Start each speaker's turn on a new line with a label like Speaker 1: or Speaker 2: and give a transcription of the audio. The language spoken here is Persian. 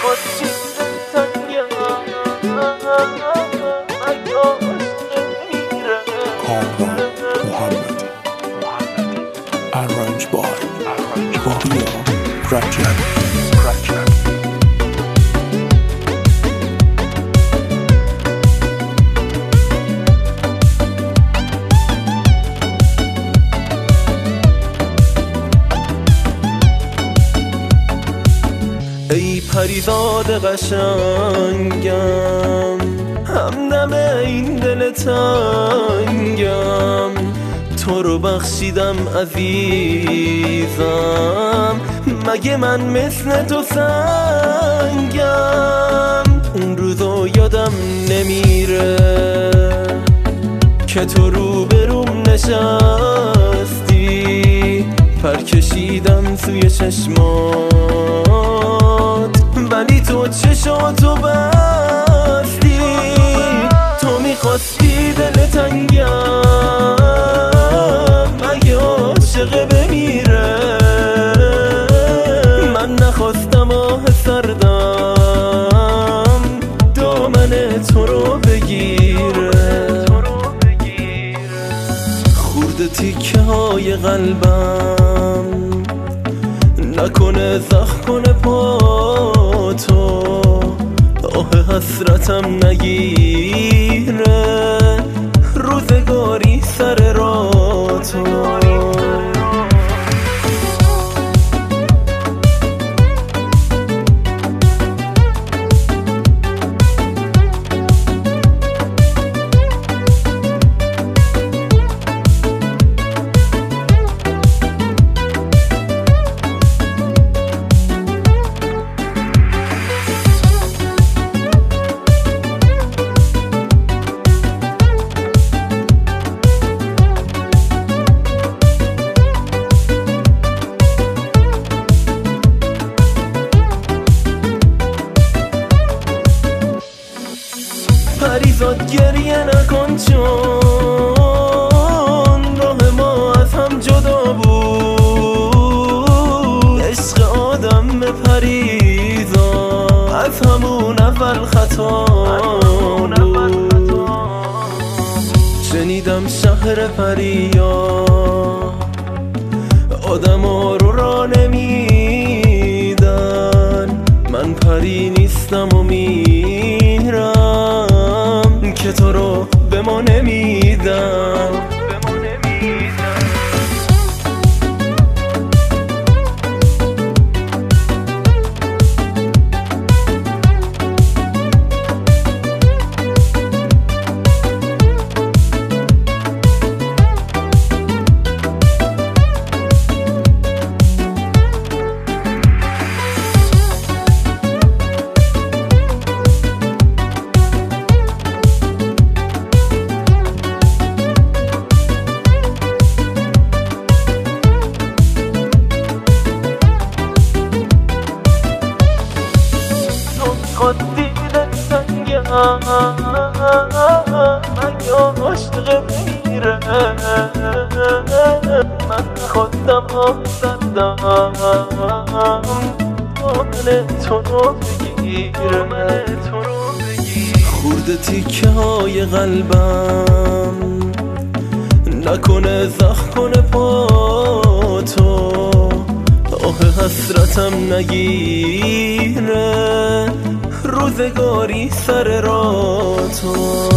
Speaker 1: کامران محمدی arrange by بابیا رجب
Speaker 2: ای پریزاد قشنگم، همدم این دل تنگم، تو رو بخشیدم عزیزم، مگه من مثل تو سنگم. اون روزو یادم نمیره که تو روبروم نشستی، پر کشیدم توی چشمات ولی تو چشاتو بستی. تو میخواستی دل تنگم مگه عاشق بمیره، من نخواستم آه سردم دامن تو رو بگیره. خورده تیکه های قلبم نکنه زخم کنه پا تو، آه حسرتم نگیره روزگاری سر راه تو. پریزاد گریه نکن چون راه ما از هم جدا بود، عشق آدم به پریزا از همون اول خطا بود. شنیدم شهر پریا آدما رو را نمیدن، من پری نیستم و میرم که تو رو به ما نمیدم. دیدن سنگم مگه عاشق بمیره، من خودم آه زدم دامن تو رو بگیره. خورده تیکه های قلبم نکنه زخم کنه پا تو، آه حسرتم نگیره روزگاری سر راه تو.